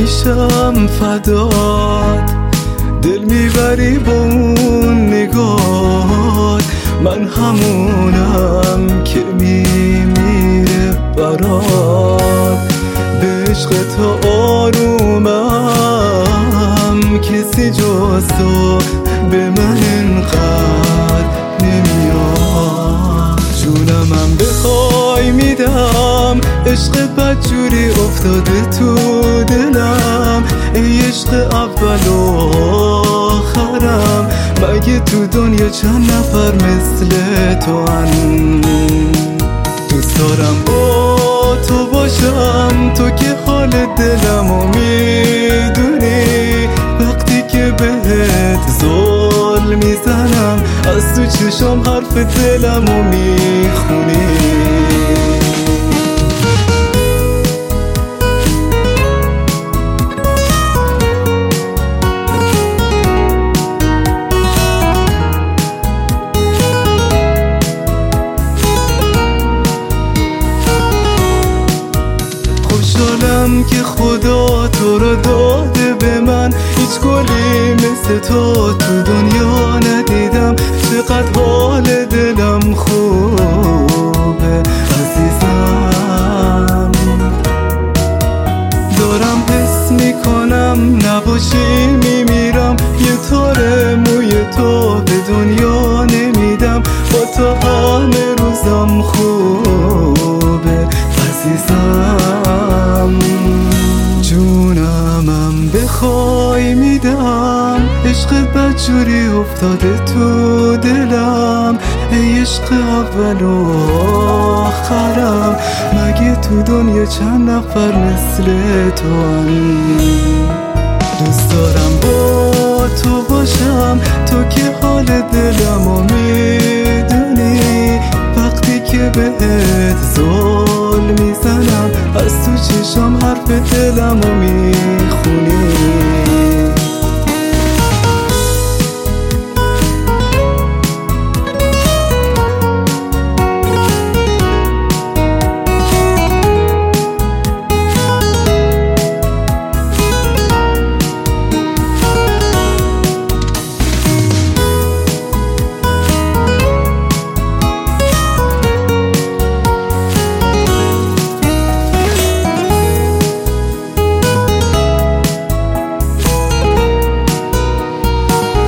میشم فدات، دل میبری با اون نگات. من همونم که میمیره برات، به عشق تو آرومم، کسی جز تو به من انقدر نمیاد. جونمم بخوای میدم، عشق بدجوری افتاده تو دلم. ای عشق اول و آخرم، مگه تو دنیا چند نفر مثل تو هن؟ دوست دارم با تو باشم، تو که حال دلمو میدونی. وقتی که بهت زل میزنم، از تو چشم حرف دلمو میخونی. خوشحالم که خدا تو رو داده به من، هیچ گلی مثل تو دنیا ندیدم. چقدر حال دلم خوبه عزیزم، دارم حس میکنم نباشی میمیرم. یه تار موی تو به دنیا نمیدم، با تو همه روزم خوبه عزیزم. جونمم بخوای میدم، عشق بدجوری افتاده تو دلم. ای عشق اول و آخرم، مگه تو دنیا چند نفر مثل تو هن؟ دوست دارم با تو باشم، تو که حال دلمو میدونی. وقتی که بهت زل میزنم، از تو چشم حرف دلمو میخونی.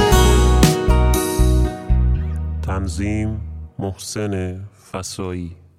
تنظیم محسن فسایی.